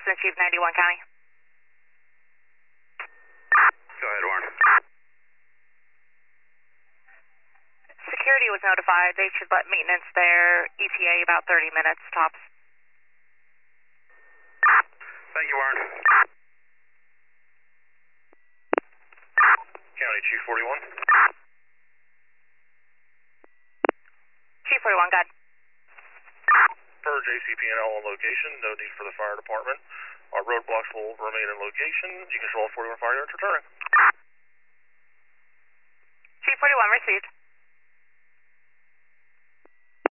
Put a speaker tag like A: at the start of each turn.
A: Assistant Chief 91 County.
B: Go ahead, Warren.
A: Security was notified. They should let maintenance there. ETA about 30 minutes tops.
B: Thank you, Warren. County Chief 41.
A: Chief 41, got.
B: Per JCP&L on location, no need for the fire department. Our roadblocks will remain in location. You can show all 41 fire units returning.
A: Chief 41 received.